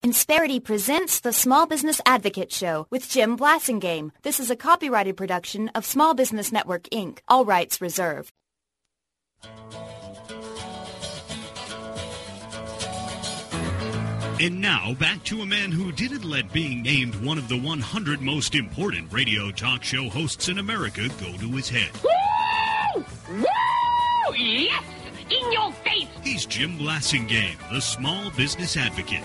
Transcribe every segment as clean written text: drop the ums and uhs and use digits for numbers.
Insperity presents the Small Business Advocate Show with Jim Blasingame. This is a copyrighted production of Small Business Network, Inc. All rights reserved. And now, back to a man who didn't let being named one of the 100 most important radio talk show hosts in America go to his head. Woo! Woo! Yes! In your face! He's Jim Blasingame, the Small Business Advocate.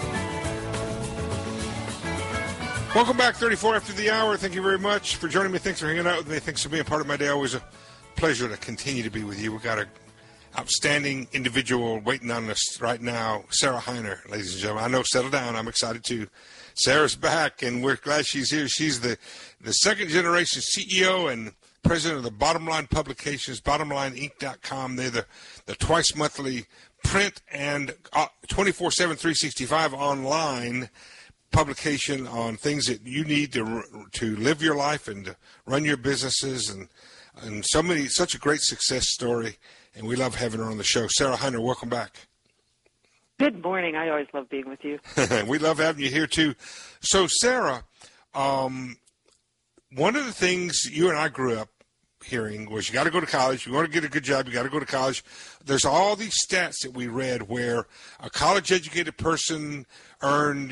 Welcome back, 34 after the hour. Thank you very much for joining me. Thanks for hanging out with me. Thanks for being a part of my day. Always a pleasure to continue to be with you. We've got an outstanding individual waiting on us right now, Sarah Hiner, ladies and gentlemen. I know, settle down. I'm excited too. Sarah's back, and we're glad she's here. She's the second-generation CEO and president of the Bottom Line Publications, bottomlineinc.com. They're the twice-monthly print and 24/7, 365 online publication on things that you need to live your life and to run your businesses, and such a great success story, and we love having her on the show. Sarah Hiner, welcome back. Good morning. I always love being with you. We love having you here too. So Sarah, one of the things you and I grew up hearing was you got to go to college. You want to get a good job, you got to go to college. There's all these stats that we read where a college-educated person earned,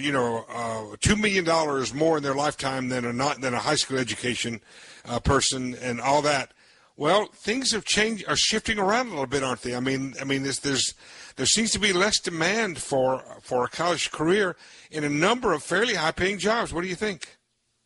$2 million more in their lifetime than a high school education person, and all that. Well, things have changed, are shifting around a little bit, aren't they? I mean, there seems to be less demand for a college career in a number of fairly high-paying jobs. What do you think?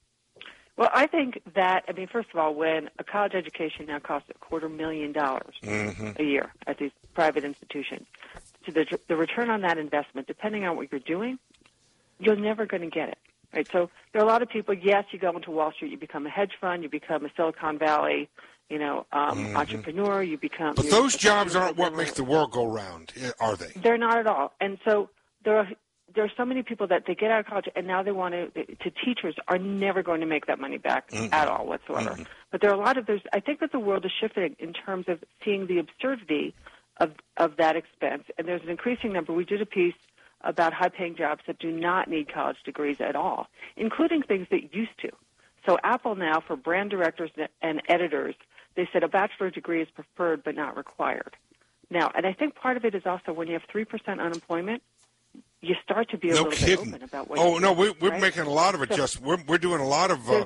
Well, I think that, first of all, when a college education now costs $250,000 a year at these private institutions, so the return on that investment, depending on what you're doing, you're never going to get it. Right? So there are a lot of people, yes, you go into Wall Street, you become a hedge fund, you become a Silicon Valley, entrepreneur, you become... But those jobs aren't what make the world go round, are they? They're not at all. And so there are so many people that they get out of college and now they want to teachers are never going to make that money back at all whatsoever. But there are a lot of I think that the world is shifting in terms of seeing the absurdity of that expense. And there's an increasing number. We did a piece about high-paying jobs that do not need college degrees at all, including things that used to. So Apple now, for brand directors and editors, they said a bachelor's degree is preferred but not required. Now, and I think part of it is also when you have 3% unemployment, you start to be a little bit open about what you're doing, we're right? making a lot of adjustments. We're doing a lot of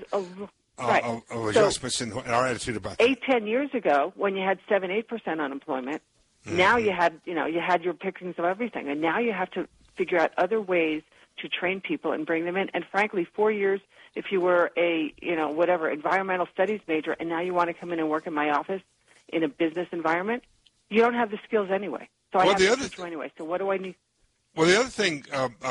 adjustments in our attitude about that. 8-10 years ago, when you had 7-8% unemployment, now you had your pickings of everything, and now you have to figure out other ways to train people and bring them in. And frankly, 4 years, if you were a environmental studies major, and now you want to come in and work in my office in a business environment, you don't have the skills anyway. So I have to teach you anyway. So what do I need? Well, the other thing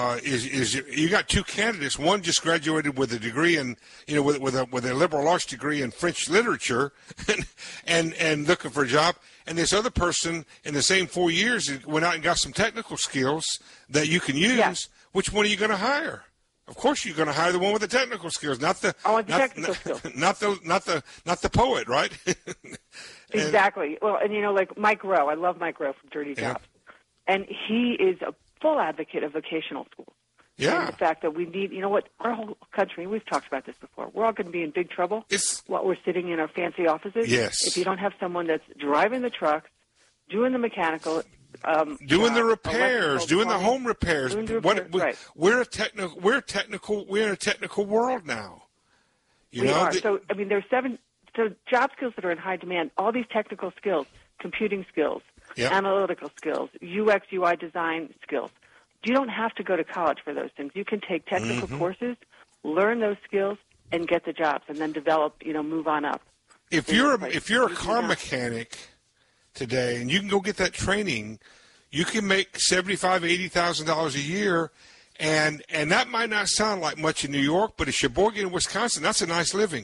is you got two candidates. One just graduated with a degree in, with a liberal arts degree in French literature, and looking for a job. And this other person in the same 4 years went out and got some technical skills that you can use. Yeah. Which one are you going to hire? Of course, you're going to hire the one with the technical skills, not the poet, right? Exactly. Well, and like Mike Rowe, I love Mike Rowe from Dirty Jobs, and he is a full advocate of vocational schools. Yeah. And the fact that we need, our whole country, we've talked about this before, we're all going to be in big trouble while we're sitting in our fancy offices. Yes. If you don't have someone that's driving the trucks, doing the mechanical, doing the repairs, doing the home repairs. Right. We're in a technical world now. We are. So there's job skills that are in high demand. All these technical skills, computing skills, analytical skills, UX, UI design skills. You don't have to go to college for those things. You can take technical courses, learn those skills, and get the jobs, and then develop, move on up. If you're a car mechanic today, and you can go get that training, you can make $75,000-$80,000 a year, and that might not sound like much in New York, but in Sheboygan, Wisconsin, that's a nice living.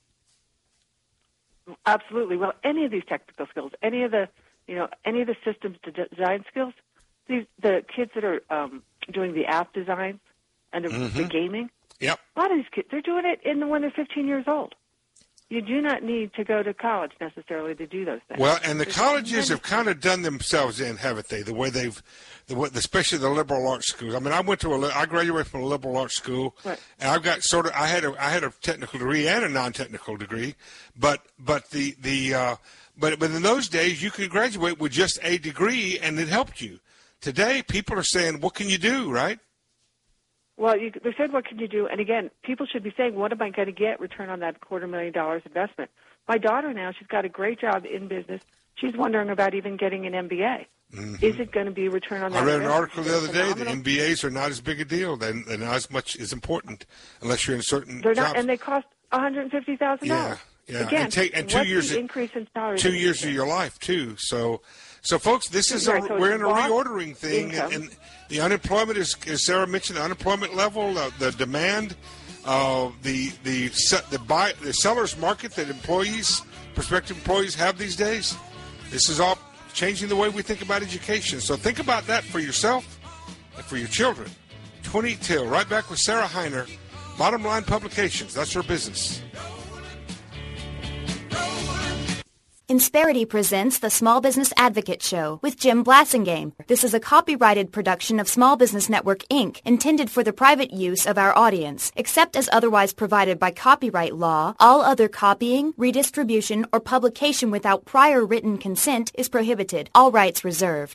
Absolutely. Well, any of these technical skills, any of the systems design skills, the kids that are doing the app designs and the gaming, a lot of these kids, they're doing it when they're 15 years old. You do not need to go to college necessarily to do those things. Well, and the colleges have kind of done themselves in, haven't they? The way especially the liberal arts schools. I mean, I graduated from a liberal arts school, right. And I've got I had a technical degree and a non-technical degree, but in those days you could graduate with just a degree and it helped you. Today, people are saying, "What can you do?" Right? Well, they said, what can you do? And again, people should be saying, what am I going to get return on that $250,000 investment? My daughter now, she's got a great job in business. She's wondering about even getting an MBA. Mm-hmm. Is it going to be a return on that investment? I read an article the other day that MBAs are not as big a deal. They're not as much as important unless you're in certain They're jobs. not, and they cost $150,000. Yeah. Again, and 2 years increase in salary. 2 years of your life too. So folks, this is we're in a reordering thing, and the unemployment is, as Sarah mentioned, the unemployment level, the demand, the seller's market that prospective employees have these days. This is all changing the way we think about education. So think about that for yourself and for your children. 20 till. Right back with Sarah Heiner, Bottom Line Publications. That's her business. Insperity presents the Small Business Advocate Show with Jim Blasingame. This is a copyrighted production of Small Business Network, Inc., intended for the private use of our audience. Except as otherwise provided by copyright law, all other copying, redistribution, or publication without prior written consent is prohibited. All rights reserved.